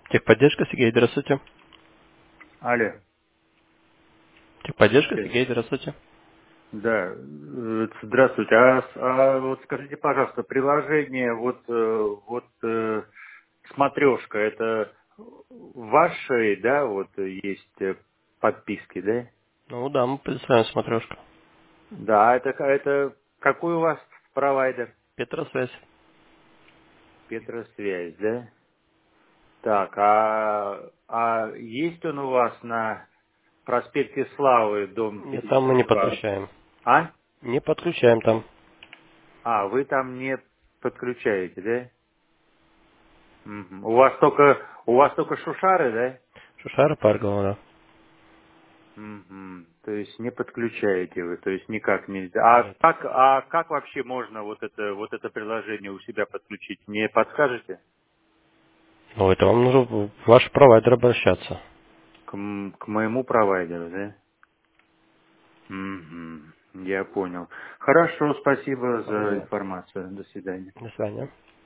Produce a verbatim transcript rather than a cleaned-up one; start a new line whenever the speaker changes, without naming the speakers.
Техподдержка, Сергей, здравствуйте.
Алло.
Техподдержка,
Э,
Сергей, здравствуйте.
Да, э, здравствуйте. А, с- а вот скажите, пожалуйста, приложение вот э, вот э, смотрешка, это ваши, да, вот э, есть э, подписки, да?
Ну да, мы предоставляем смотрешку.
Да, а это ка- это какой у вас провайдер?
Петросвязь.
Петросвязь, да? Так, а а есть он у вас на проспекте Славы, дом
Нет, там мы
пятьдесят
не
два?
подключаем.
А?
Не подключаем там.
А, вы там не подключаете, да? Мгм. У вас только у вас только шушары, да?
Шушара Паргова, да.
Мгм. То есть не подключаете вы, то есть никак нельзя. А
Нет.
как а как вообще можно вот это вот это приложение у себя подключить? Не подскажете?
Ну, это вам нужно в ваш провайдер обращаться.
К, м- к моему провайдеру, да? Мгм. Я понял. Хорошо, спасибо за
Пожалуйста.
информацию. До свидания.
До свидания.